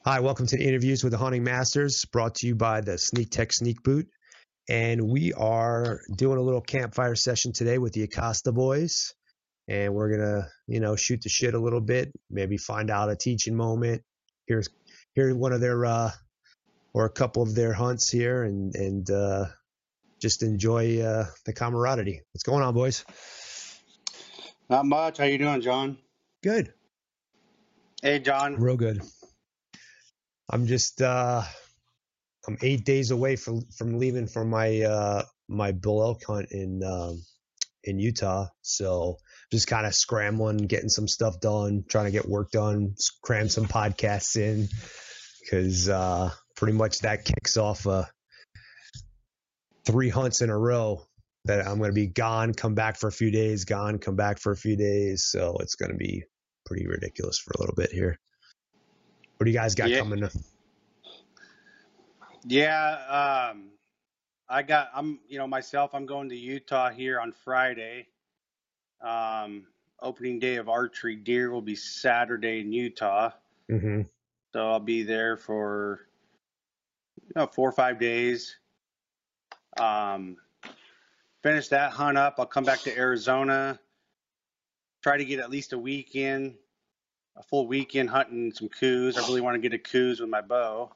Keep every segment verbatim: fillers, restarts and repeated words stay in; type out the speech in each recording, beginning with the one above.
Hi, welcome to the Interviews with the Hunting Masters, brought to you by the Sneak Tech Sneak Boot. And we are doing a little campfire session today with the Acosta boys. And we're going to, you know, shoot the shit a little bit, maybe find out a teaching moment. Here's here's one of their, uh, or a couple of their hunts here, and, and uh, just enjoy uh, the camaraderie. What's going on, boys? Not much. How you doing, John? Good. Hey, John. Real good. I'm just, uh, I'm eight days away from, from leaving for my, uh, my bull elk hunt in, um, in Utah. So just kind of scrambling, getting some stuff done, trying to get work done, cram some podcasts in, because, uh, pretty much that kicks off, uh, three hunts in a row that I'm going to be gone, come back for a few days, gone, come back for a few days. So it's going to be pretty ridiculous for a little bit here. What do you guys got yeah. coming? Yeah, um, I got. I'm, you know, myself. I'm going to Utah here on Friday. Um, opening day of archery deer will be Saturday in Utah. Mm-hmm. So I'll be there for you know four or five days. Um, finish that hunt up. I'll come back to Arizona. Try to get at least a weekend, a full weekend hunting some coos. I really want to get a coos with my bow.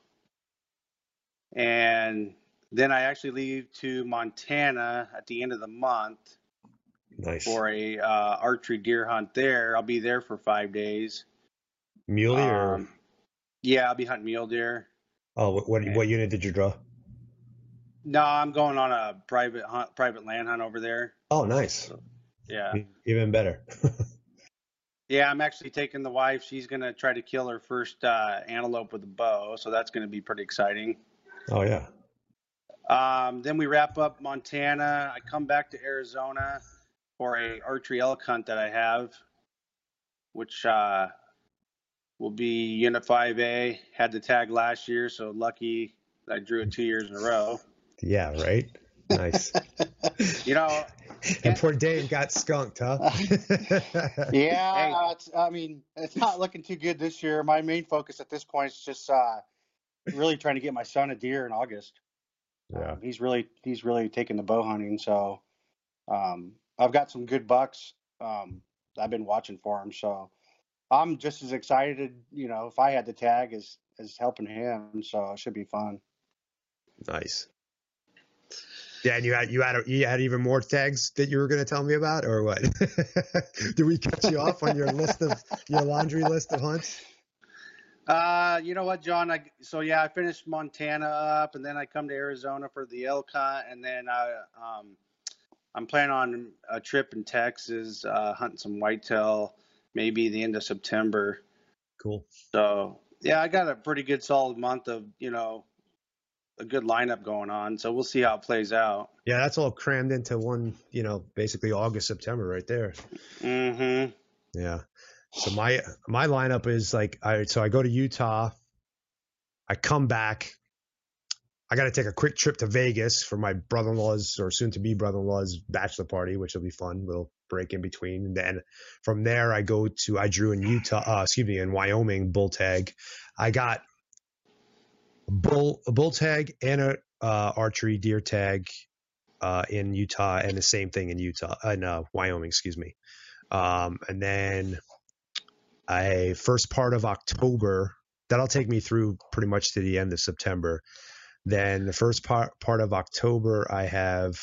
And then I actually leave to Montana at the end of the month Nice. for a uh, archery deer hunt there. I'll be there for five days. Muley or? Um, yeah, I'll be hunting mule deer. Oh, what what, And, what unit did you draw? no, I'm going on a private hunt, private land hunt over there. Oh, nice. So, yeah. Even better. Yeah, I'm actually taking the wife. She's going to try to kill her first uh, antelope with a bow. So that's going to be pretty exciting. Oh, yeah. Um, then we wrap up Montana. I come back to Arizona for a archery elk hunt that I have, which uh, will be Unit five A. Had the tag last year, so lucky I drew it two years in a row. Yeah, right? Nice. You know. And poor Dave got skunked, huh? yeah, Hey. uh, it's, I mean, it's not looking too good this year. My main focus at this point is just uh, really trying to get my son a deer in August. Yeah. Um, he's really he's really taking the bow hunting, so um, I've got some good bucks. Um, I've been watching for him, so I'm just as excited, you know, if I had the tag as as helping him. So it should be fun. Nice. Yeah, and you had you had a, you had even more tags that you were going to tell me about, or what? Did we cut you off on your list of your laundry list of hunts? Uh, you know what, John? I, so yeah, I finished Montana up, and then I come to Arizona for the elk hunt, and then I um, I'm planning on a trip in Texas, uh, hunting some whitetail, maybe the end of September. Cool. So yeah, I got a pretty good solid month of you know a good lineup going on. So we'll see how it plays out. Yeah, that's all crammed into one, you know, basically August, September, right there. Mm-hmm. Yeah. So my my lineup is like I so I go to Utah, I come back, I got to take a quick trip to Vegas for my brother-in-law's or soon-to-be brother-in-law's bachelor party, which will be fun. Little break in between, and then from there I go to I drew in Utah, uh, excuse me, in Wyoming bull tag. I got a bull a bull tag and a uh, archery deer tag uh, in Utah, and the same thing in Utah in uh, Wyoming, excuse me. Um, and then I first part of October, that'll take me through pretty much to the end of September. Then the first part part of October, I have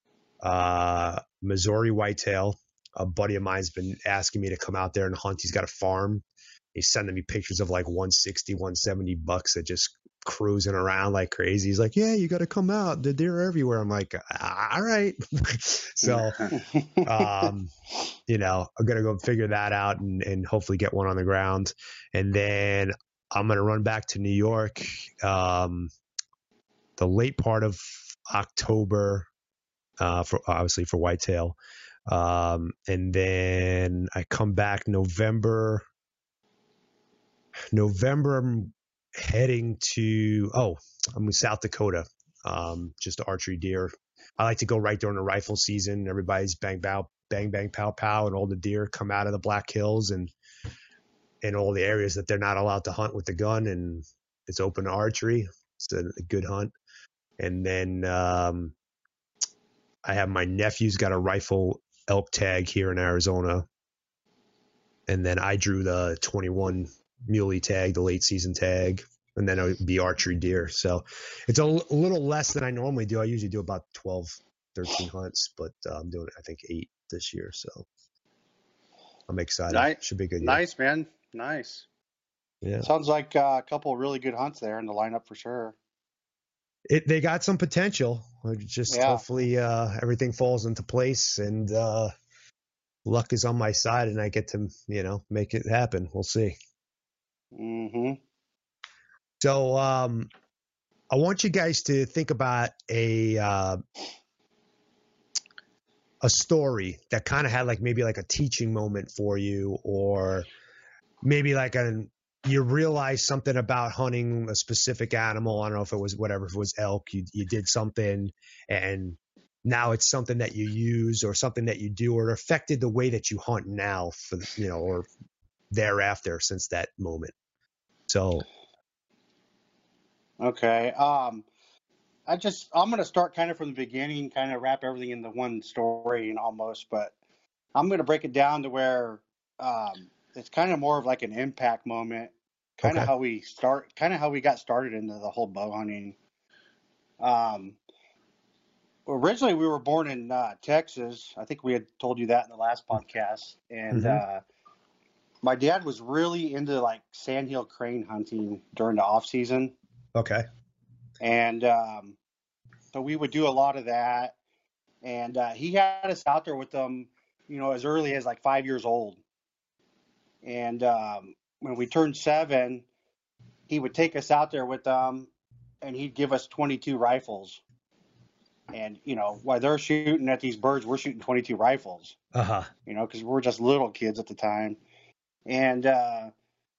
uh, Missouri whitetail. A buddy of mine's been asking me to come out there and hunt. He's got a farm. He's sending me pictures of like one sixty, one seventy bucks that just cruising around like crazy. He's like, yeah, you got to come out. The deer are everywhere. I'm like, all right. So, um, you know, I'm going to go figure that out and, and hopefully get one on the ground. And then I'm going to run back to New York. Um, the late part of October, uh, for obviously for whitetail. Um, and then I come back November, November, I'm heading to, oh, I'm in South Dakota, um, just archery deer. I like to go right during the rifle season. Everybody's bang, bow, bang, bang, pow, pow, and all the deer come out of the Black Hills. And in all the areas that they're not allowed to hunt with the gun, and it's open to archery. It's a, a good hunt. And then um, I have my nephew's got a rifle elk tag here in Arizona. And then I drew the twenty-one muley tag, the late season tag, and then it would be archery deer. So it's a, l- a little less than I normally do. I usually do about twelve, thirteen hunts, but uh, I'm doing, I think, eight this year. So I'm excited. Nice. Should be a good year. Nice, man. Nice. Yeah. Sounds like uh, a couple of really good hunts there in the lineup for sure. It, they got some potential. Just Yeah. hopefully uh, everything falls into place and uh, luck is on my side and I get to, you know, make it happen. We'll see. Mm-hmm. So um, I want you guys to think about a uh, a story that kind of had like maybe like a teaching moment for you, or maybe like an you realize something about hunting a specific animal. I don't know if it was whatever, if it was elk, you you did something and now it's something that you use or something that you do, or it affected the way that you hunt now for, you know, or thereafter since that moment. So. Okay. Um, I just, I'm going to start kind of from the beginning, kind of wrap everything into one story and almost, but I'm going to break it down to where um, it's kind of more of like an impact moment, kind of Okay. how we start, kind of how we got started into the whole bow hunting. Um, originally we were born in uh, Texas. I think we had told you that in the last podcast. And Mhm. uh, my dad was really into like sandhill crane hunting during the off season. Okay. And um, so we would do a lot of that. And uh, he had us out there with them, you know, as early as like five years old. And um, when we turned seven, he would take us out there with them and he'd give us twenty-two rifles. And, you know, while they're shooting at these birds, we're shooting twenty-two rifles, Uh-huh. you know, because we're just little kids at the time. And uh,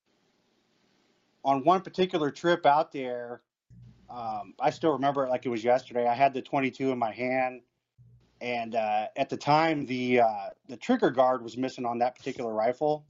on one particular trip out there, um, I still remember it like it was yesterday. I had the twenty-two in my hand. And uh, at the time, the uh, the trigger guard was missing on that particular rifle.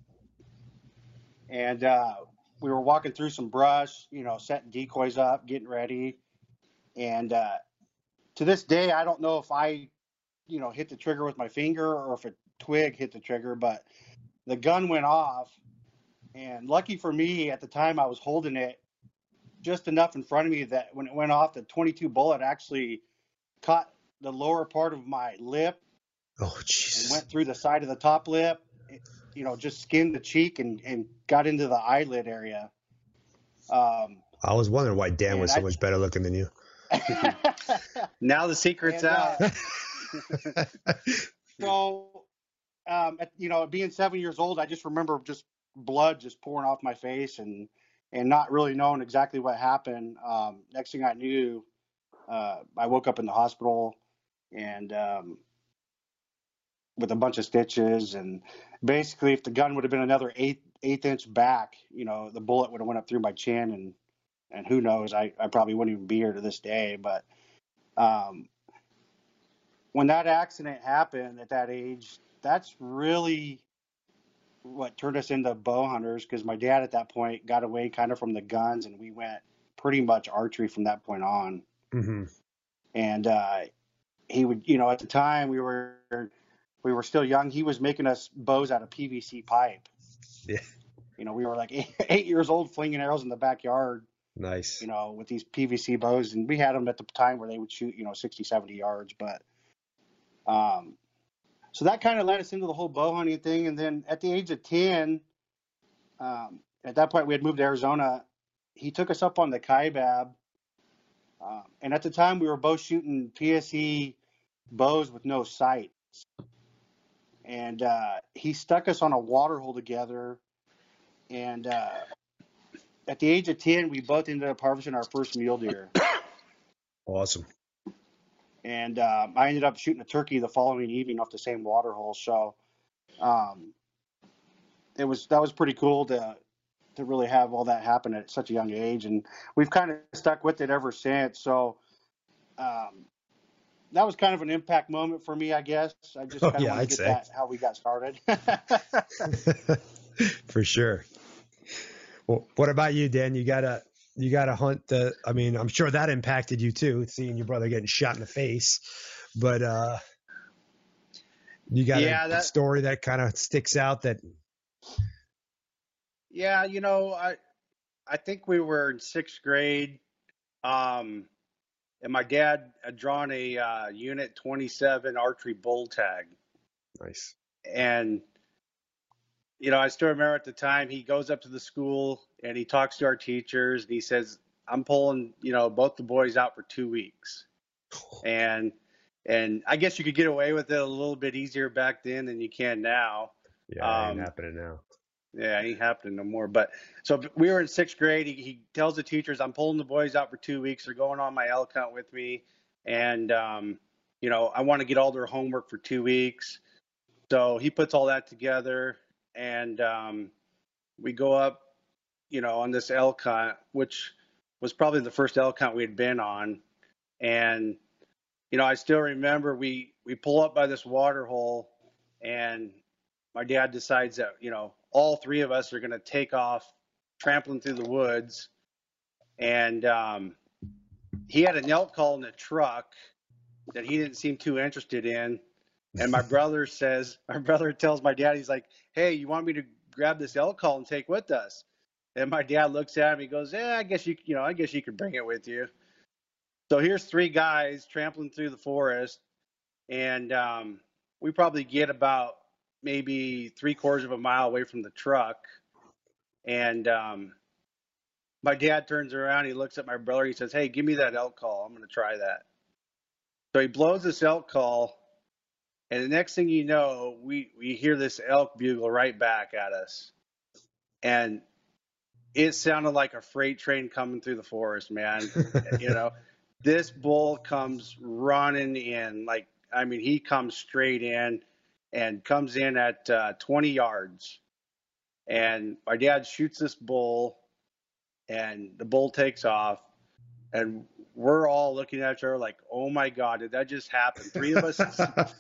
And uh, we were walking through some brush, you know, setting decoys up, getting ready. And uh, to this day, I don't know if I, you know, hit the trigger with my finger or if a twig hit the trigger, but the gun went off. And lucky for me, at the time I was holding it just enough in front of me that when it went off, the twenty-two bullet actually caught the lower part of my lip Oh, and Jesus. went through the side of the top lip, you know, just skinned the cheek and, and got into the eyelid area. Um, I was wondering why Dan and was so I- much better looking than you. Now the secret's And, out. uh, so, um, at, you know, being seven years old, I just remember just blood just pouring off my face and, and not really knowing exactly what happened. Um, next thing I knew, uh, I woke up in the hospital and, um, with a bunch of stitches, and basically if the gun would have been another eighth, eighth inch back, you know, the bullet would have went up through my chin and, and who knows, I, I probably wouldn't even be here to this day. But, um, when that accident happened at that age, that's really what turned us into bow hunters, because my dad at that point got away kind of from the guns and we went pretty much archery from that point on. Mm-hmm. And uh, he would, you know, at the time we were we were still young. He was making us bows out of P V C pipe. Yeah. You know, we were like eight, eight years old flinging arrows in the backyard, Nice. you know, with these P V C bows. And we had them at the time where they would shoot, you know, sixty, seventy yards. But um, so that kind of led us into the whole bow hunting thing. And then at the age of ten, um, at that point we had moved to Arizona. He took us up on the Kaibab. Um, and at the time we were both shooting P S E bows with no sights. And uh, he stuck us on a water hole together. And uh, at the age of ten, we both ended up harvesting our first mule deer. Awesome. And um, I ended up shooting a turkey the following evening off the same water hole. So um, it was that was pretty cool to to really have all that happen at such a young age. And we've kind of stuck with it ever since. So um, that was kind of an impact moment for me, I guess. I just Oh, kind of yeah, want I'd to get say. that how we got started. For sure. Well, what about you, Dan? You gotta you gotta hunt the. I mean, I'm sure that impacted you too, seeing your brother getting shot in the face. But uh, you got Yeah, a that story that kind of sticks out. That yeah, you know, I I think we were in sixth grade, um, and my dad had drawn a uh, Unit twenty-seven archery bull tag, nice. and you know, I still remember at the time he goes up to the school and he talks to our teachers and he says, "I'm pulling, you know, both the boys out for two weeks," and and I guess you could get away with it a little bit easier back then than you can now. Yeah, it ain't Um, happening now. Yeah, ain't happening no more. But so we were in sixth grade. He, he tells the teachers, "I'm pulling the boys out for two weeks. They're going on my elk hunt with me, and um, you know, I want to get all their homework for two weeks." So he puts all that together, and um, we go up, you know, on this elk hunt, which was probably the first elk hunt we had been on. And you know, I still remember we we pull up by this water hole, and my dad decides that, you know, all three of us are going to take off trampling through the woods. And um, he had an elk call in the truck that he didn't seem too interested in. And my brother says, my brother tells my dad, he's like, "Hey, you want me to grab this elk call and take with us?" And my dad looks at him, he goes, "Yeah, I guess you, you know, I guess you could bring it with you." So here's three guys trampling through the forest, and um, we probably get about maybe three quarters of a mile away from the truck, and um, my dad turns around, he looks at my brother, he says, "Hey, give me that elk call. I'm going to try that." So he blows this elk call, and the next thing you know, we we hear this elk bugle right back at us, and it sounded like a freight train coming through the forest, man. You know, this bull comes running in, like, I mean, he comes straight in and comes in at uh, twenty yards. And my dad shoots this bull, and the bull takes off. And we're all looking at each other like, "Oh my God, did that just happen?" Three of us.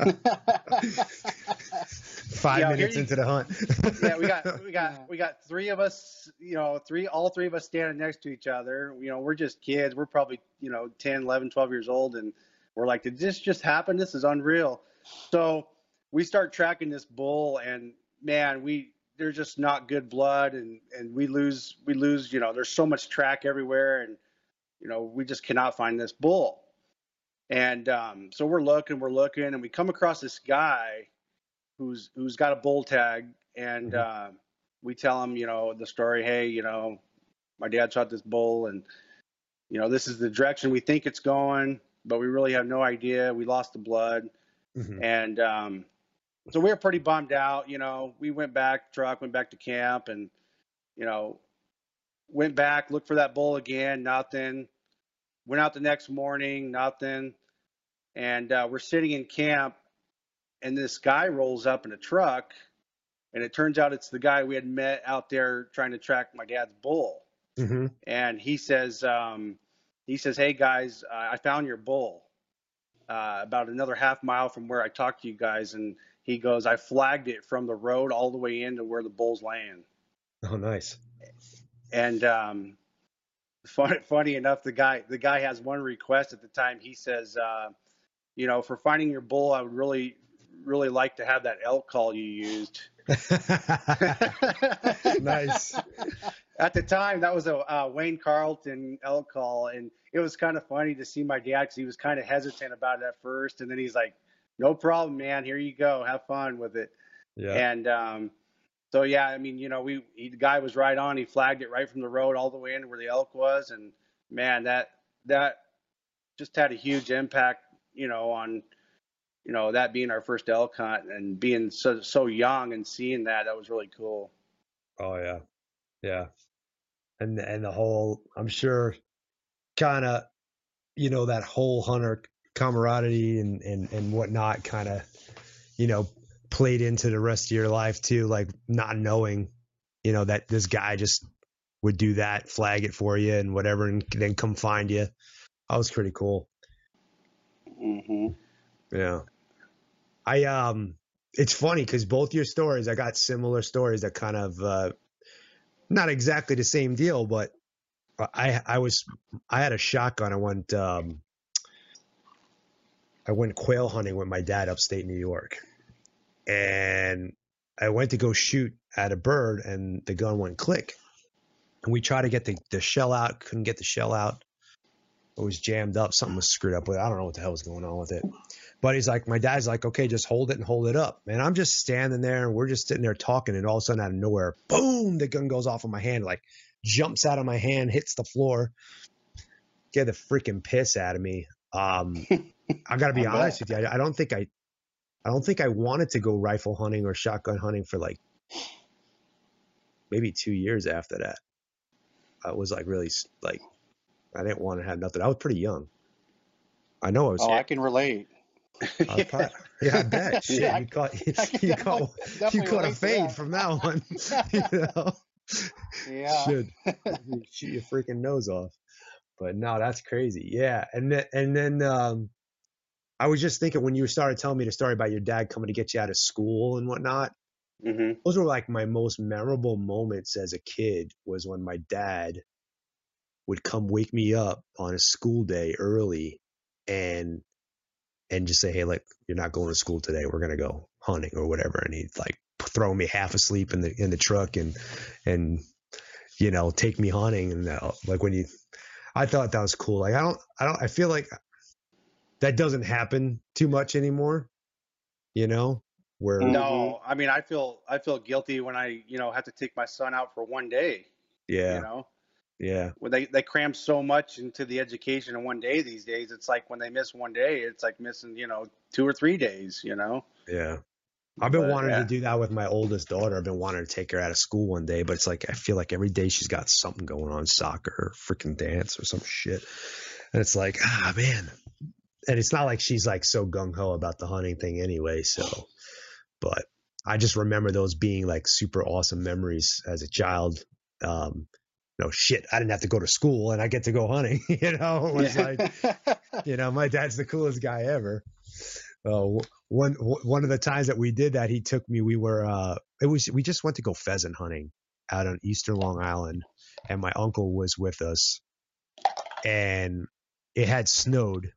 Five You know, minutes you, into the hunt. yeah, we got we got Yeah. we got three of us, you know, three all three of us standing next to each other. You know, we're just kids. We're probably, you know, ten, eleven, twelve years old, and we're like, "Did this just happen? This is unreal." So we start tracking this bull, and man, we there's just not good blood, and and we lose we lose, you know, there's so much track everywhere, and you know, we just cannot find this bull. And um, so we're looking, we're looking, and we come across this guy who's who's got a bull tag, and Mhm. uh, we tell him, you know, the story. "Hey, you know, my dad shot this bull, and you know, this is the direction we think it's going, but we really have no idea. We lost the blood." Mhm. And um, so we were pretty bummed out. You know, we went back, truck, went back to camp, and you know, went back, looked for that bull again, nothing. Went out the next morning, nothing. And uh, we're sitting in camp, and this guy rolls up in a truck, and it turns out it's the guy we had met out there trying to track my dad's bull. Mhm. And he says, um, he says, "Hey guys, uh, I found your bull uh, about another half mile from where I talked to you guys." And he goes, "I flagged it from the road all the way into where the bull's laying." Oh, nice. And um, funny, funny enough, the guy the guy has one request at the time. He says, uh, "You know, for finding your bull, I would really really like to have that elk call you used." Nice. At the time, that was a uh, Wayne Carlton elk call, and it was kind of funny to see my dad because he was kind of hesitant about it at first, and then he's like, "No problem, man. Here you go. Have fun with it." Yeah. And um, so, yeah, I mean, you know, we he, the guy was right on. He flagged it right from the road all the way into where the elk was, and man, that that just had a huge impact, you know, on you know that being our first elk hunt and being so so young and seeing that that was really cool. Oh yeah. Yeah. And and the whole, I'm sure, kind of, you know, that whole hunter camaraderie and and and whatnot kind of, you know, played into the rest of your life too, like not knowing, you know, that this guy just would do that, flag it for you and whatever, and then come find you. That was pretty cool. Mm-hmm. Yeah. I um it's funny because both your stories, I got similar stories that kind of uh not exactly the same deal, but I I was I had a shotgun. I went um, I went quail hunting with my dad upstate New York, and I went to go shoot at a bird, and the gun went click. And we tried to get the, the shell out, couldn't get the shell out. It was jammed up. Something was screwed up with it. I don't know what the hell was going on with it. But he's like, my dad's like, okay, just hold it and hold it up. And I'm just standing there, and we're just sitting there talking, and all of a sudden out of nowhere, boom, the gun goes off of my hand, like jumps out of my hand, hits the floor. Get the freaking piss out of me. Um, I got to be honest with you. I, I don't think I, I don't think I wanted to go rifle hunting or shotgun hunting for like maybe two years after that. I was like really like, I didn't want to have nothing. I was pretty young. I know I was. Oh, I can relate. I was probably, yeah, I bet. Shit, Yeah, you caught you, definitely- you caught you definitely caught a relate to fade that. from that one. You know, Yeah. should you shoot your freaking nose off. But no, that's crazy. Yeah, and then and then um, I was just thinking when you started telling me the story about your dad coming to get you out of school and whatnot. hmm Those were like my most memorable moments as a kid. Was when my dad would come wake me up on a school day early, and and just say, hey, like, you're not going to school today. We're going to go hunting or whatever. And he'd like throw me half asleep in the, in the truck and, and, you know, take me hunting. And uh, like when you, I thought that was cool. Like, I don't, I don't, I feel like that doesn't happen too much anymore, you know, where, Mm. No, I mean, I feel I feel guilty when I, you know, have to take my son out for one day. yeah, You know, yeah, when they they cram so much into the education in one day these days. It's like when they miss one day, it's like missing, you know, two or three days. You know. yeah. I've been But, wanting yeah. to do that with my oldest daughter. I've been wanting to take her out of school one day, but it's like I feel like every day she's got something going on, soccer or freaking dance or some shit. And it's like, ah, man. And it's not like she's like so gung ho about the hunting thing anyway. So, but I just remember those being like super awesome memories as a child. Um, no shit, I didn't have to go to school and I get to go hunting. You know, it was like, you know, my dad's the coolest guy ever. Uh, one one of the times that we did that, he took me. We were uh, it was we just went to go pheasant hunting out on Eastern Long Island, and my uncle was with us, and it had snowed.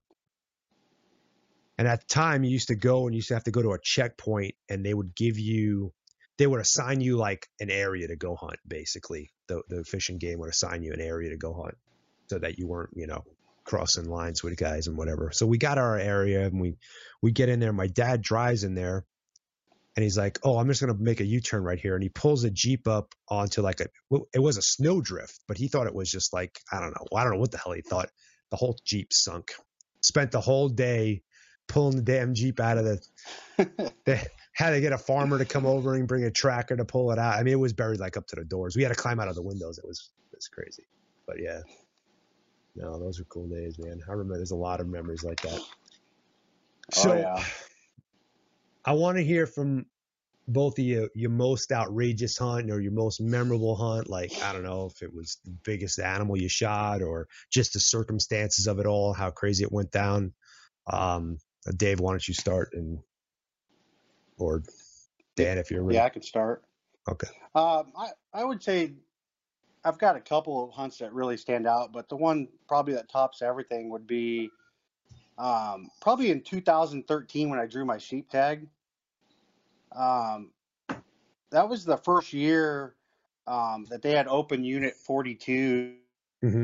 And at the time, you used to go and you used to have to go to a checkpoint, and they would give you, they would assign you like an area to go hunt. Basically, the the fishing game would assign you an area to go hunt, so that you weren't, you know, crossing lines with guys and whatever. So we got our area, and we we get in there. My dad drives in there, and he's like, "Oh, I'm just gonna make a U-turn right here," and he pulls a Jeep up onto like a, it was a snowdrift, but he thought it was just like, I don't know, I don't know what the hell he thought. The whole Jeep sunk. Spent the whole day pulling the damn Jeep out of the. They had to get a farmer to come over and bring a tracker to pull it out. I mean, it was buried like up to the doors. We had to climb out of the windows. It was it was crazy, but yeah. No, those are cool days, man. I remember there's a lot of memories like that. So Oh, yeah. I want to hear from both of you, your most outrageous hunt or your most memorable hunt. Like, I don't know if it was the biggest animal you shot or just the circumstances of it all, how crazy it went down. Um, Dave, why don't you start? And or Dan, if you're ready. Yeah, I can start. Okay. Um, I, I would say I've got a couple of hunts that really stand out, but the one probably that tops everything would be um, probably in two thousand thirteen when I drew my sheep tag. Um, that was the first year um, that they had open unit forty-two. Mm-hmm.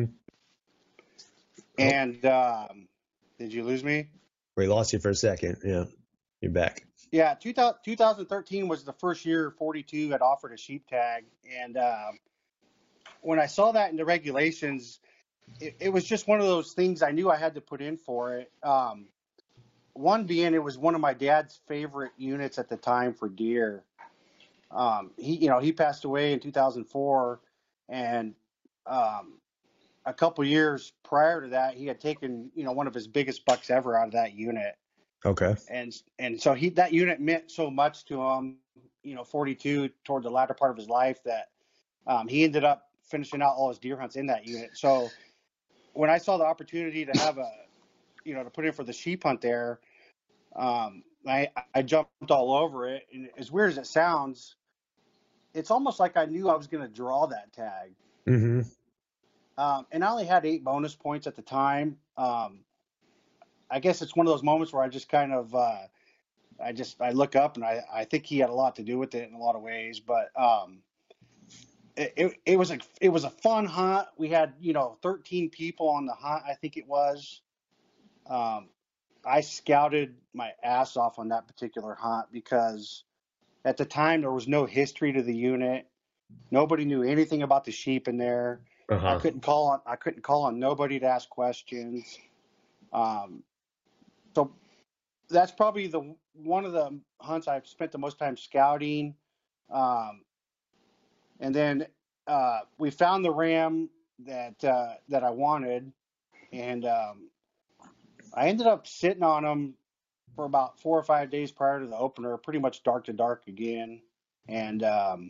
And um, did you lose me? We lost you for a second. Yeah. You're back. Yeah, two thousand, two thousand thirteen was the first year forty-two had offered a sheep tag. And um, when I saw that in the regulations, it, it was just one of those things I knew I had to put in for it. Um, one being it was one of my dad's favorite units at the time for deer. Um, he, you know, he passed away in two thousand four, and um, a couple years prior to that, he had taken, you know, one of his biggest bucks ever out of that unit. Okay. And and so he that unit meant so much to him, you know, forty-two toward the latter part of his life that um, he ended up finishing out all his deer hunts in that unit. So when I saw the opportunity to have a, you know, to put in for the sheep hunt there, um, I I jumped all over it. And as weird as it sounds, it's almost like I knew I was going to draw that tag. Mm-hmm. Um, and I only had eight bonus points at the time. Um, I guess it's one of those moments where I just kind of, uh, I just, I look up and I, I think he had a lot to do with it in a lot of ways, but, um, it, it, it was a, it was a fun hunt. We had, you know, thirteen people on the hunt, I think it was. Um, I scouted my ass off on that particular hunt because at the time there was no history to the unit. Nobody knew anything about the sheep in there. Uh-huh. I couldn't call on, I couldn't call on nobody to ask questions. Um, so that's probably the one of the hunts I've spent the most time scouting. Um, and then uh, we found the ram that uh, that I wanted, and um, I ended up sitting on him for about four or five days prior to the opener, pretty much dark to dark again, and um,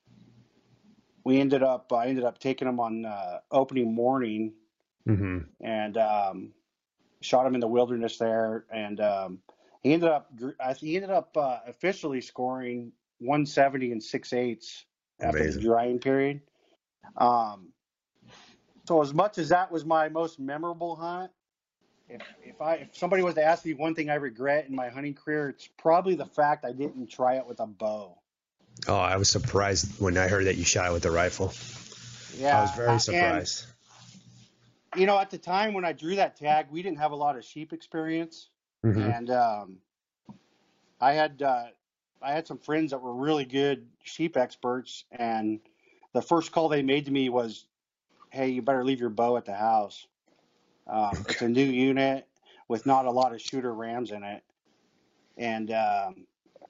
we ended up I ended up taking him on uh, opening morning, Mm-hmm. and um, shot him in the wilderness there, and um, he ended up he ended up uh, officially scoring one seventy and six eighths after Amazing. the drying period. Um, so as much as that was my most memorable hunt, if if I if somebody was to ask me one thing I regret in my hunting career, it's probably the fact I didn't try it with a bow. Oh, I was surprised when I heard that you shot it with a rifle. Yeah, I was very surprised. And, you know, at the time when I drew that tag, we didn't have a lot of sheep experience, Mm-hmm. and um, I had uh, I had some friends that were really good sheep experts, and the first call they made to me was, "Hey, you better leave your bow at the house. Um, Okay. It's a new unit with not a lot of shooter rams in it." And um,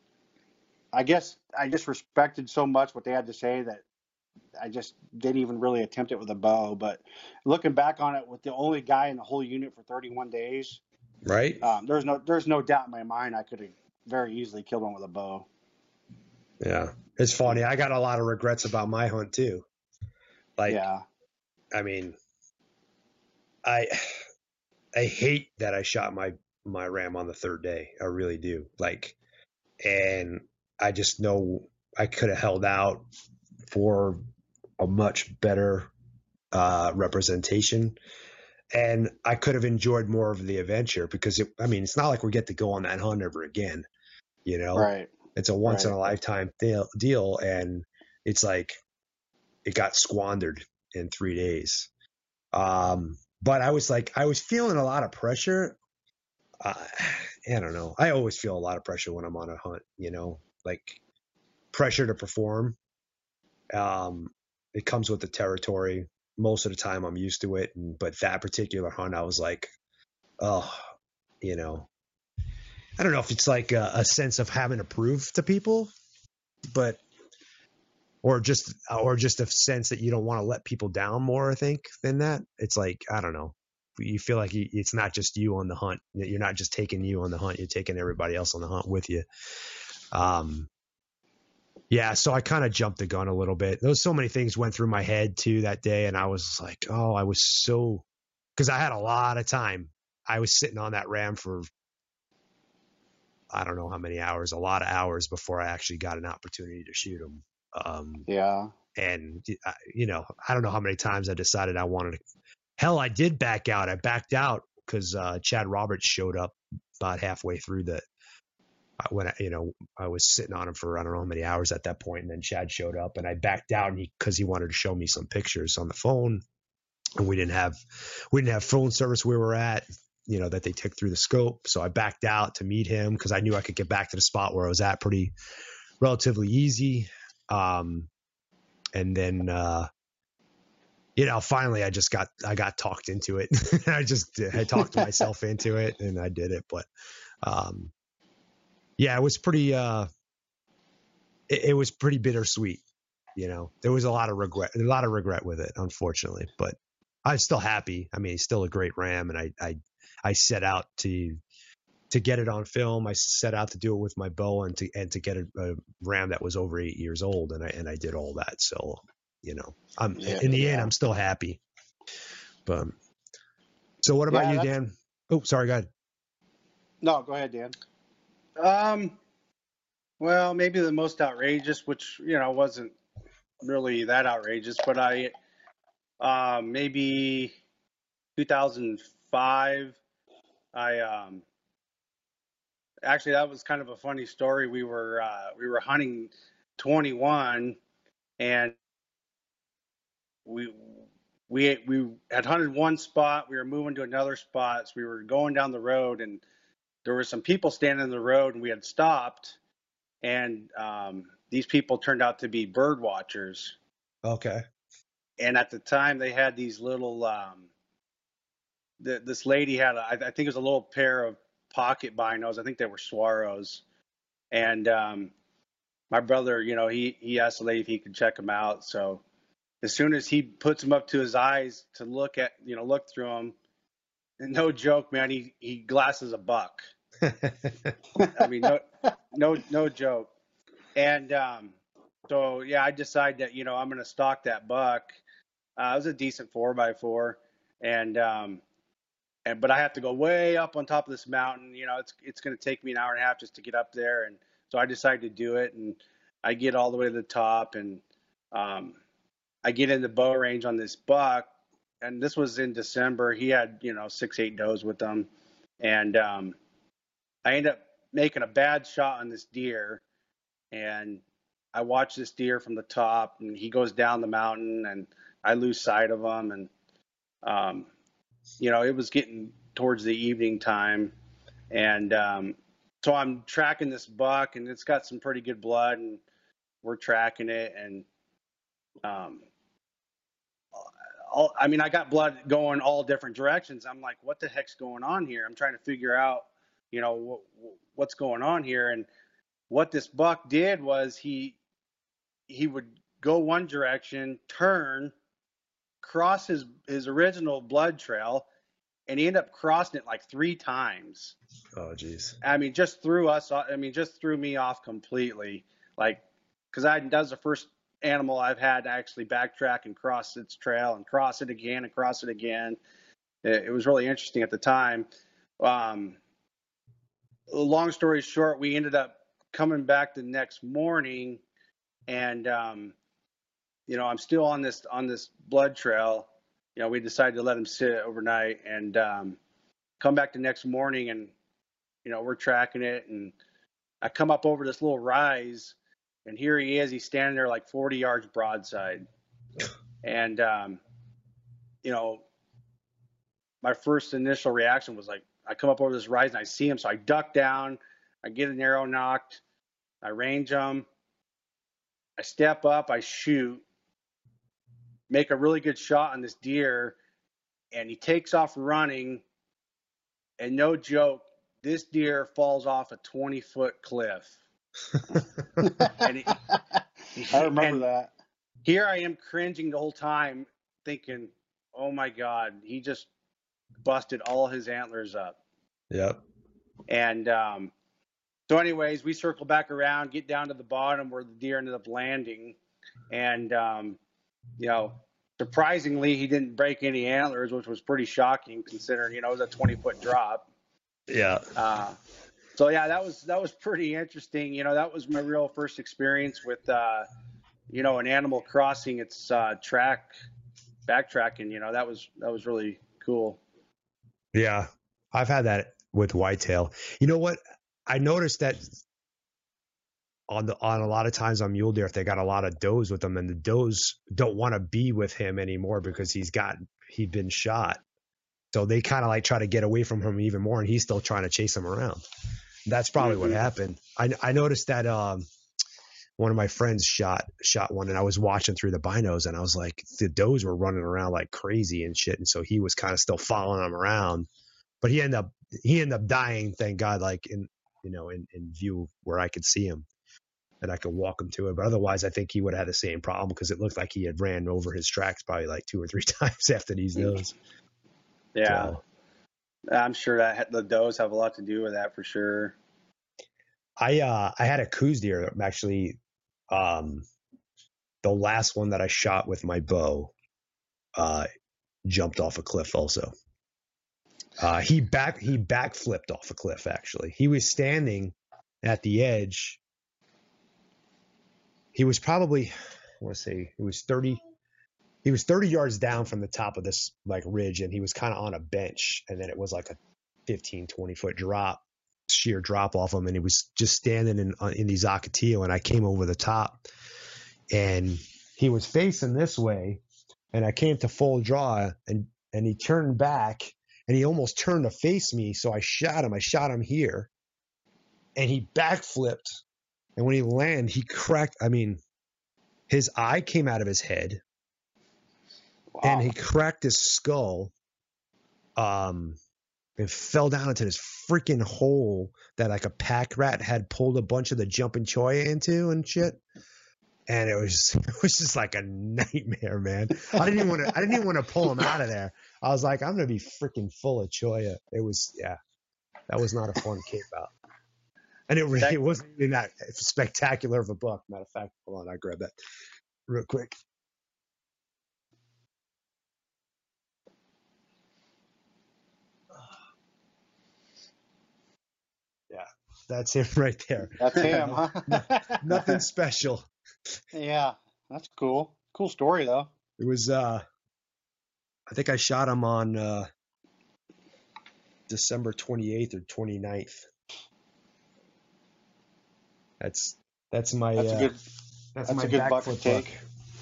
I guess I just respected so much what they had to say that I just didn't even really attempt it with a bow. But looking back on it, with the only guy in the whole unit for thirty-one days, Right? um, there's no there's no doubt in my mind I could have very easily killed one with a bow. Yeah. It's funny. I got a lot of regrets about my hunt too. Like, Yeah, I mean, I I hate that I shot my my ram on the third day. I really do. Like, and I just know I could have held out for a much better uh, representation, and I could have enjoyed more of the adventure because it, I mean, it's not like we get to go on that hunt ever again. You know, right. it's a once Right. in a lifetime deal, deal, and it's like it got squandered in three days. Um, but I was like, I was feeling a lot of pressure. Uh, I don't know. I always feel a lot of pressure when I'm on a hunt, you know, like pressure to perform. Um, it comes with the territory. Most of the time I'm used to it. And, but that particular hunt, I was like, oh, you know, I don't know if it's like a, a sense of having to prove to people, but, or just, or just a sense that you don't want to let people down more, I think, than that. It's like, I don't know. You feel like you, it's not just you on the hunt. You're not just taking you on the hunt. You're taking everybody else on the hunt with you. Um, yeah. So I kind of jumped the gun a little bit. There was so many things went through my head too that day. And I was like, oh, I was so, cause I had a lot of time. I was sitting on that ram for, I don't know how many hours, a lot of hours before I actually got an opportunity to shoot him. Um, Yeah. and you know, I don't know how many times I decided I wanted to, hell, I did back out. I backed out because uh, Chad Roberts showed up about halfway through the, uh, when I, you know, I was sitting on him for, I don't know how many hours at that point. And then Chad showed up and I backed out and he, cause he wanted to show me some pictures on the phone, and we didn't have, we didn't have phone service where we're at, you know, that they took through the scope. So I backed out to meet him because I knew I could get back to the spot where I was at pretty relatively easy. Um, and then, uh, you know, finally I just got, I got talked into it. I just I talked myself into it and I did it. But, um, yeah, it was pretty, uh, it, it was pretty bittersweet. You know, there was a lot of regret, a lot of regret with it, unfortunately, but I'm still happy. I mean, he's still a great ram. And I, I, I set out to, to get it on film. I set out to do it with my bow and to, and to get a, a ram that was over eight years old. And I, and I did all that. So, you know, I'm Yeah, in the yeah. end, I'm still happy. But so what about Yeah, you, that's- Dan? Oh, sorry, go ahead. No, go ahead, Dan. Um, well, maybe the most outrageous, which, you know, wasn't really that outrageous, but I uh, maybe two thousand five. I um, actually that was kind of a funny story. We were uh, we were hunting twenty-one, and we we we had hunted one spot. We were moving to another spot, so we were going down the road, and there were some people standing in the road, and we had stopped, and um, these people turned out to be bird watchers. Okay. And at the time, they had these little. Um, the, this lady had, a, I think it was a little pair of pocket binos. I think they were Swaros, and um, my brother, you know, he he asked the lady if he could check them out. So as soon as he puts them up to his eyes to look at, you know, look through them, and no joke, man, he he glasses a buck. I mean, no, no, no joke. And um, so, yeah, I decided that, you know, I'm going to stalk that buck. Uh, it was a decent four by four. And, um, and, but I have to go way up on top of this mountain. You know, it's, it's going to take me an hour and a half just to get up there. And so I decided to do it. And I get all the way to the top, and um, I get in the bow range on this buck. And this was in December. He had, you know, six, eight does with him. And um, I end up making a bad shot on this deer. And I watch this deer from the top, and he goes down the mountain, and I lose sight of him. And, um, you know, it was getting towards the evening time. And um, so I'm tracking this buck, and it's got some pretty good blood, and we're tracking it. And, um, all, I mean, I got blood going all different directions. I'm like, what the heck's going on here? I'm trying to figure out, you know, wh- what's going on here. And what this buck did was he he would go one direction, turn, cross his, his original blood trail, and he ended up crossing it like three times. Oh, geez. I mean, just threw us. I mean, just threw me off completely. Like, because I that was the first animal I've had to actually backtrack and cross its trail and cross it again and cross it again. It, it was really interesting at the time. Um, long story short, we ended up coming back the next morning, and um, you know, I'm still on this on this blood trail. You know, we decided to let him sit overnight, and um, come back the next morning, and you know, we're tracking it, and I come up over this little rise, and here he is. He's standing there like forty yards broadside, and um, you know, my first initial reaction was like, I come up over this rise and I see him, so I duck down, I get an arrow knocked, I range him, I step up, I shoot, make a really good shot on this deer, and he takes off running, and no joke, this deer falls off a twenty foot cliff. And it, I remember and that. Here I am cringing the whole time, thinking, oh my God, he just busted all his antlers up. Yep. And um, so anyways, we circle back around, get down to the bottom where the deer ended up landing. And, um, you know, surprisingly, he didn't break any antlers, which was pretty shocking considering, you know, it was a twenty foot drop. Yeah. Uh, so yeah, that was, that was pretty interesting. You know, that was my real first experience with, uh, you know, an animal crossing its uh, track, backtracking. You know, that was, that was really cool. Yeah. I've had that with whitetail. You know what? I noticed that on the on a lot of times on mule deer, if they got a lot of does with them, and the does don't want to be with him anymore because he's got he'd been shot, so they kind of like try to get away from him even more, and he's still trying to chase them around. That's probably mm-hmm. what happened. I I noticed that um one of my friends shot shot one, and I was watching through the binos, and I was like, the does were running around like crazy and shit, and so he was kind of still following them around, but he ended up he ended up dying, thank God, like in you know in in view where I could see him. And I could walk him to it. But otherwise, I think he would have had the same problem because it looked like he had ran over his tracks probably like two or three times after these does. Yeah. So, I'm sure that the does have a lot to do with that for sure. I uh, I had a Coues deer actually. Um, the last one that I shot with my bow uh, jumped off a cliff also. Uh, he back he backflipped off a cliff actually. He was standing at the edge. He was probably, want to say it was thirty. He was thirty yards down from the top of this like ridge, and he was kind of on a bench, and then it was like a fifteen, twenty foot drop, sheer drop off him, and he was just standing in in these Ocotillo, and I came over the top, and he was facing this way, and I came to full draw, and and he turned back, and he almost turned to face me, so I shot him. I shot him here, and he backflipped, and when he landed, he cracked. I mean, his eye came out of his head. Wow. And he cracked his skull, um, and fell down into this freaking hole that like a pack rat had pulled a bunch of the jumping choya into and shit. And it was it was just like a nightmare, man. I didn't even want to I didn't even want to pull him out of there. I was like, I'm gonna be freaking full of choya. It was yeah, that was not a fun cape out. And it really it wasn't even that spectacular of a buck. Matter of fact, hold on, I grab that real quick. That's him right there. That's him, huh? Nothing special. Yeah, that's cool. Cool story, though. It was, uh, I think I shot him on uh, December twenty-eighth or twenty-ninth. That's that's my that's uh, a good that's, that's my a good buck to take.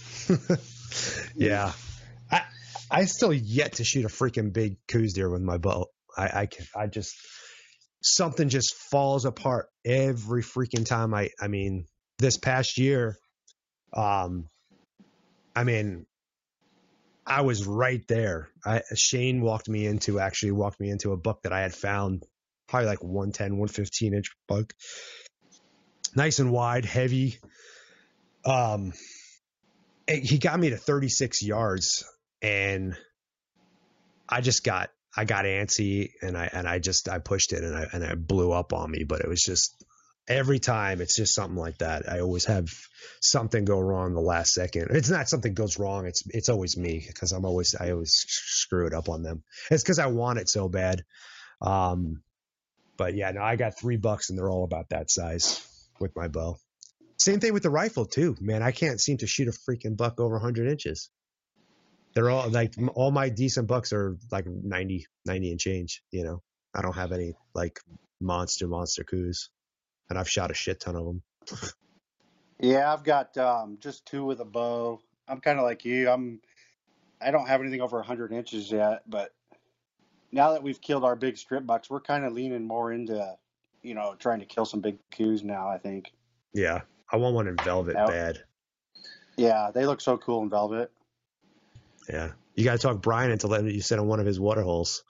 Yeah, I I still yet to shoot a freaking big coos deer with my bow. I I can I just. Something just falls apart every freaking time. I, I mean, this past year, um, I mean, I was right there. I, Shane walked me into, actually walked me into a buck that I had found, probably like one ten, one fifteen inch buck. Nice and wide, heavy. Um, he got me to thirty-six yards, and I just got, I got antsy, and I and I just I pushed it, and I and I blew up on me. But it was just every time it's just something like that. I always have something go wrong the last second. It's not something goes wrong. It's it's always me because I'm always I always screw it up on them. It's because I want it so bad. Um, but yeah, no, I got three bucks, and they're all about that size with my bow. Same thing with the rifle too, man. I can't seem to shoot a freaking buck over one hundred inches. They're all like all my decent bucks are like ninety, ninety and change. You know, I don't have any like monster, monster coos, and I've shot a shit ton of them. Yeah, I've got um, just two with a bow. I'm kind of like you. I'm, I don't have anything over one hundred inches yet, but now that we've killed our big strip bucks, we're kind of leaning more into, you know, trying to kill some big coos now, I think. Yeah, I want one in velvet now, bad. Yeah, they look so cool in velvet. Yeah. You got to talk Brian into letting you sit on one of his water holes.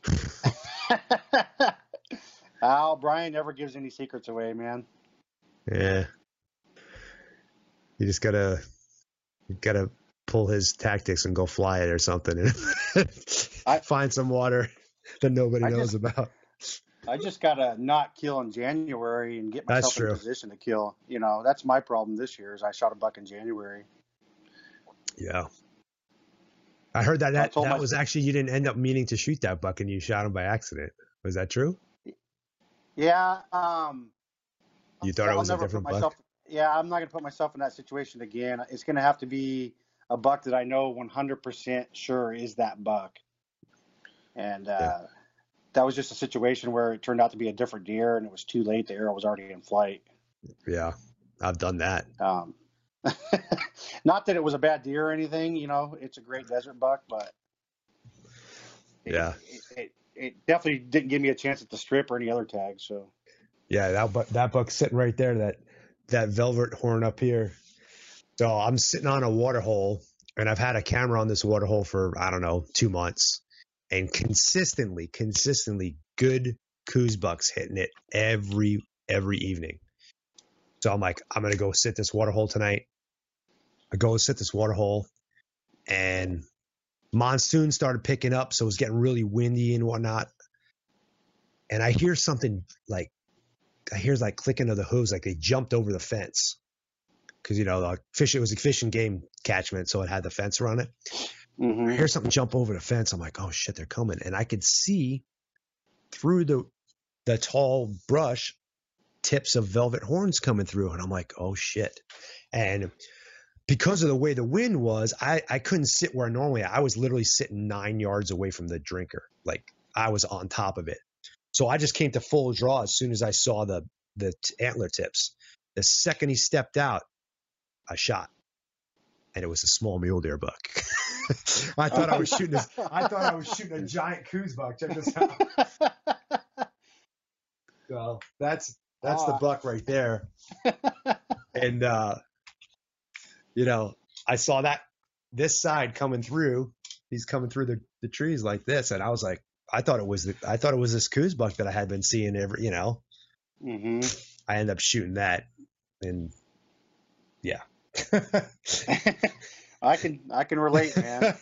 Oh, Brian never gives any secrets away, man. Yeah. You just got to you got to pull his tactics and go fly it or something and I, find some water that nobody I knows just, about. I just got to not kill in January and get myself in a position to kill. You know, that's my problem this year is I shot a buck in January. Yeah. I heard that that, that my, was actually you didn't end up meaning to shoot that buck and you shot him by accident. Was that true? Yeah. Um, you thought I'll it was a never different put myself, buck? Yeah, I'm not going to put myself in that situation again. It's going to have to be a buck that I know one hundred percent sure is that buck. And uh, yeah. that was just a situation where it turned out to be a different deer and it was too late. The arrow was already in flight. Yeah, I've done that. Um, not that it was a bad deer or anything, you know, it's a great desert buck, but it, yeah, it, it, it definitely didn't give me a chance at the strip or any other tag. So yeah, that buck, that buck's sitting right there, that, that velvet horn up here. So I'm sitting on a water hole and I've had a camera on this water hole for, I don't know, two months and consistently, consistently good coos bucks hitting it every, every evening. So I'm like, I'm going to go sit this water hole tonight. I go sit this water hole and monsoon started picking up. So it was getting really windy and whatnot. And I hear something like, I hear like clicking of the hooves, like they jumped over the fence. Cause you know, like fish, it was a fish and game catchment. So it had the fence around it. Mm-hmm. I hear something jump over the fence. I'm like, oh shit, they're coming. And I could see through the, the tall brush tips of velvet horns coming through. And I'm like, oh shit. And because of the way the wind was, I, I couldn't sit where normally I was literally sitting nine yards away from the drinker. Like I was on top of it. So I just came to full draw as soon as I saw the, the t- antler tips. The second he stepped out, I shot. And it was a small mule deer buck. I thought I was shooting a, I thought I was shooting a giant coos buck. Check this out. So that's that's the buck right there. And uh, you know, I saw that this side coming through. He's coming through the, the trees like this, and I was like, I thought it was the, I thought it was this coos buck that I had been seeing every, you know. Mm-hmm. I ended up shooting that, and yeah. I can I can relate, man.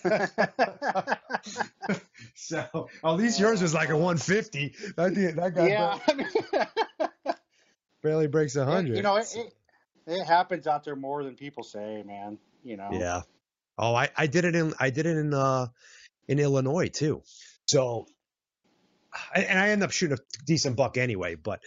So at least yours was like a one fifty. That, that guy yeah. barely, barely breaks a hundred. You know, it, it it happens out there more than people say, man. You know. Yeah. Oh, I, I did it in I did it in uh in Illinois too. So, and I ended up shooting a decent buck anyway. But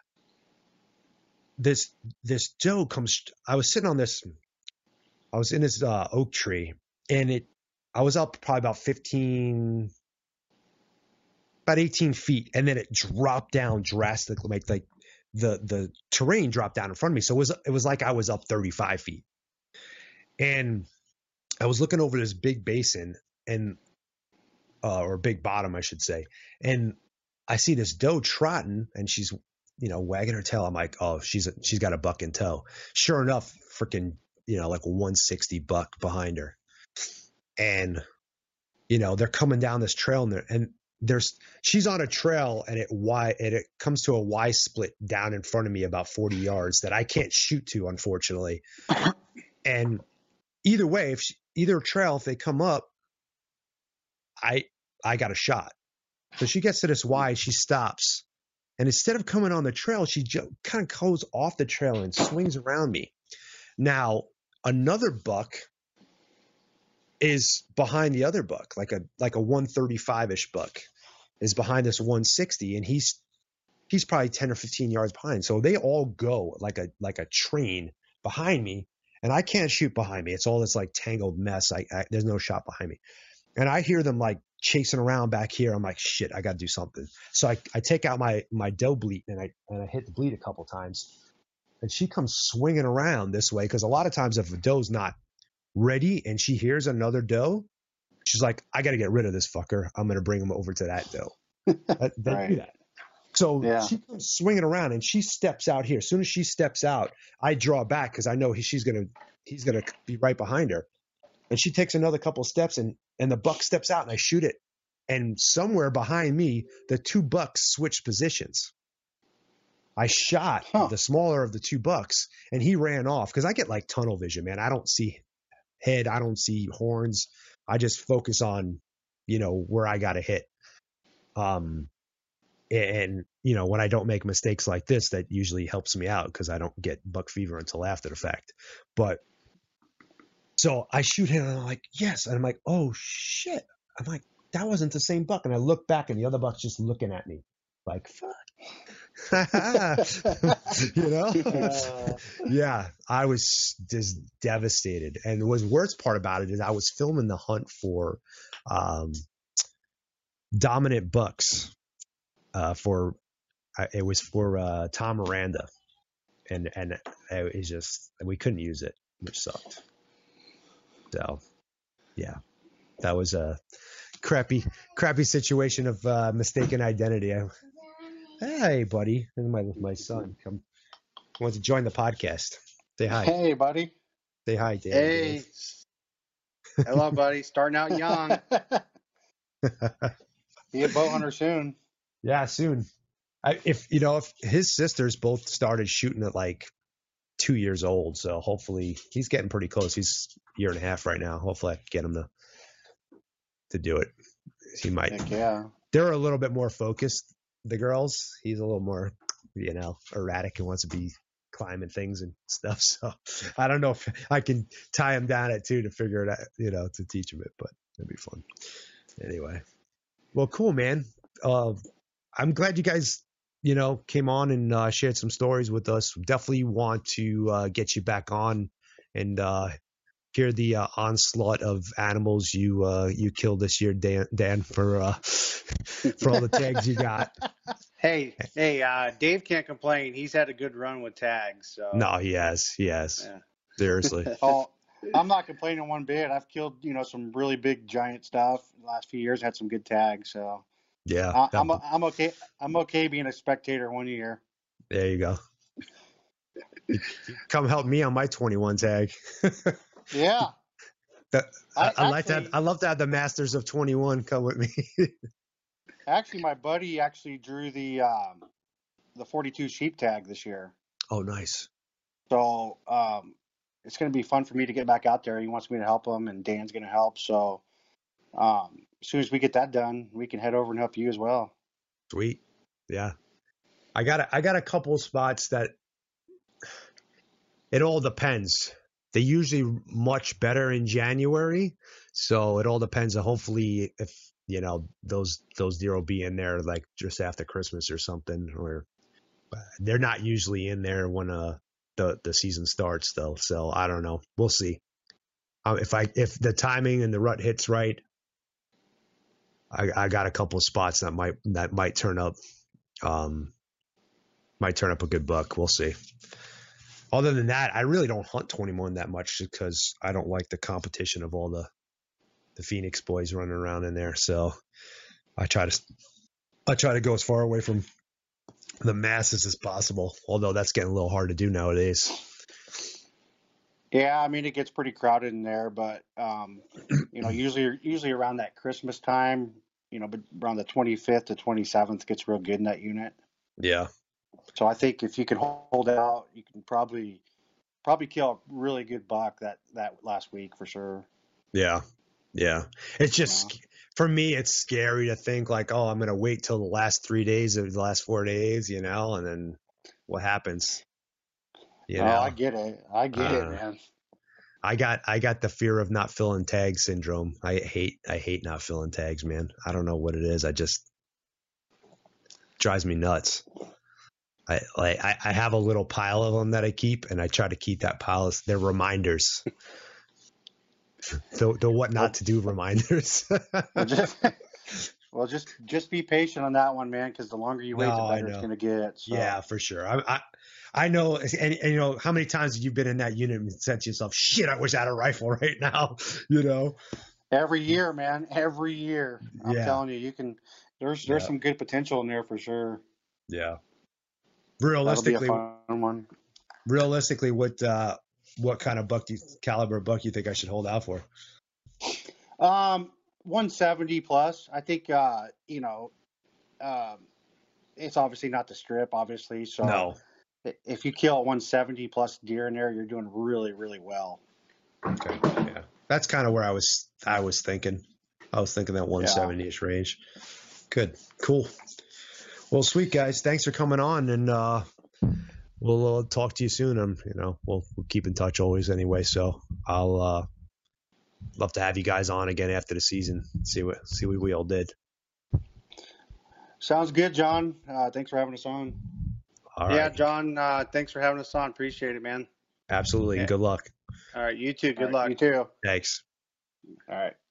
this this doe comes. I was sitting on this. I was in this uh, oak tree, and it. I was up probably about fifteen, about eighteen feet, and then it dropped down drastically. Like like the the terrain dropped down in front of me, so it was it was like I was up thirty-five feet, and I was looking over this big basin and. Uh, or big bottom, I should say. And I see this doe trotting, and she's, you know, wagging her tail. I'm like, oh, she's a, she's got a buck in tow. Sure enough, freaking, you know, like a one sixty buck behind her. And, you know, they're coming down this trail, and, and there's she's on a trail, and it y and it comes to a Y split down in front of me about forty yards that I can't shoot to, unfortunately. And either way, if she, either trail, if they come up, I I got a shot. So she gets to this Y, she stops. And instead of coming on the trail, she jo- kind of goes off the trail and swings around me. Now, another buck is behind the other buck, like a like a one thirty-five-ish buck is behind this one sixty, and he's he's probably ten or fifteen yards behind. So they all go like a like a train behind me, and I can't shoot behind me. It's all this like tangled mess. I, I there's no shot behind me. And I hear them like chasing around back here. I'm like, shit, I got to do something. So I, I take out my, my doe bleat, and I, and I hit the bleat a couple times, and she comes swinging around this way. Cause a lot of times if a doe's not ready and she hears another doe, she's like, I got to get rid of this fucker. I'm going to bring him over to that doe. They Right. do that. So Yeah. she comes swinging around, and she steps out here. As soon as she steps out, I draw back because I know he, she's going to, he's going to be right behind her. And she takes another couple of steps, and, and the buck steps out, and I shoot it. And somewhere behind me, the two bucks switched positions. I shot Huh. the smaller of the two bucks, and he ran off because I get like tunnel vision, man. I don't see head. I don't see horns. I just focus on, you know, where I got to hit. Um, and, you know, when I don't make mistakes like this, that usually helps me out because I don't get buck fever until after the fact. But so I shoot him, and I'm like, yes. And I'm like, oh, shit. I'm like, that wasn't the same buck. And I look back, and the other buck's just looking at me like, fuck. You know? Uh, Yeah, I was just devastated. And the worst part about it is I was filming the hunt for um, dominant bucks. Uh, for it was for uh, Tom Miranda, and and it was just we couldn't use it, which sucked. So, yeah, that was a crappy, crappy situation of uh, mistaken identity. I, hey, buddy, and my my son come wants to join the podcast. Say hi. hey, buddy. Say hi, Dan. Hey. Hello, buddy. Starting out young. Be a bow hunter soon. Yeah, soon. I, if you know, if his sisters both started shooting at like two years old, so hopefully he's getting pretty close. He's a year and a half right now. Hopefully I can get him to to do it. He might. Heck yeah. They're a little bit more focused. The girls, he's a little more, you know, erratic and wants to be climbing things and stuff. So I don't know if I can tie him down at two to figure it out, you know, to teach him it, but it'd be fun. Anyway, well, cool, man. Uh, I'm glad you guys, you know, came on and uh, shared some stories with us. Definitely want to uh, get you back on and uh, hear the uh, onslaught of animals you uh, you killed this year, Dan. Dan for uh, for all the tags you got. Hey, hey, uh, Dave can't complain. He's had a good run with tags. So. No, he has. He has. Yeah. Seriously. Oh, I'm not complaining one bit. I've killed, you know, some really big giant stuff in the last few years. Had some good tags, so Yeah. I, I'm I'm okay. I'm okay being a spectator one year. There you go. Come help me on my twenty-one tag. Yeah. That, I, I, I like that. actually- I love to have the Masters of twenty-one come with me. Actually, my buddy actually drew the um, the forty-two sheep tag this year. Oh, nice. So um, it's going to be fun for me to get back out there. He wants me to help him, and Dan's going to help. So um, as soon as we get that done, we can head over and help you as well. Sweet. Yeah. I got a, I got a couple of spots that it all depends. They're usually much better in January. So it all depends. Hopefully if, you know, those, those deer will be in there like just after Christmas or something, or they're not usually in there when, uh, the, the season starts though. So I don't know. We'll see. Um, if I, if the timing and the rut hits right, I, I got a couple of spots that might, that might turn up, um, might turn up a good buck. We'll see. Other than that, I really don't hunt twenty-one that much because I don't like the competition of all the, the Phoenix boys running around in there. So I try to, I try to go as far away from the masses as possible. Although that's getting a little hard to do nowadays. Yeah, I mean it gets pretty crowded in there, but um, you know, usually usually around that Christmas time, you know, but around the twenty-fifth to twenty-seventh gets real good in that unit. Yeah. So I think if you can hold out, you can probably probably kill a really good buck that that last week for sure. Yeah. Yeah. It's just Yeah. for me, it's scary to think like, oh, I'm going to wait till the last three days or the last four days, you know, and then what happens? You Oh, know, I get it. I get Uh, it, man. I got I got the fear of not filling tag syndrome. I hate I hate not filling tags, man. I don't know what it is. I just drives me nuts. I like I, I have a little pile of them that I keep, and I try to keep that pile. As, they're reminders. the the what not to do reminders. Well, just, well, just just be patient on that one, man, because the longer you wait, No, the I better it's know. going to get. So. Yeah, for sure. I, I I know, and, and you know how many times have you been in that unit and said to yourself, "Shit, I wish I had a rifle right now." You know. Every year, man. Every year. I'm Yeah. telling you, you can. There's there's Yeah. some good potential in there for sure. Yeah. That'll be a Realistically, fun one. realistically, what uh, what kind of buck do you, caliber buck you think I should hold out for? Um, one seventy plus. I think. Uh, you know, um, it's obviously not the strip, obviously. So No. i- if you kill a one seventy plus deer in there, you're doing really, really well. Okay. Yeah. That's kind of where I was I was thinking. I was thinking that one seventy-ish range. Good. Cool. Well, sweet guys. Thanks for coming on, and uh, we'll uh, talk to you soon. Um, you know, we'll, we'll keep in touch always anyway. So I'll uh, love to have you guys on again after the season. See what see what we all did. Sounds good, John. Uh, thanks for having us on. All Yeah, right. John, uh, thanks for having us on. Appreciate it, man. Absolutely. And Yeah. good luck. All right, you too. Good All right, luck. You too. Thanks. All right.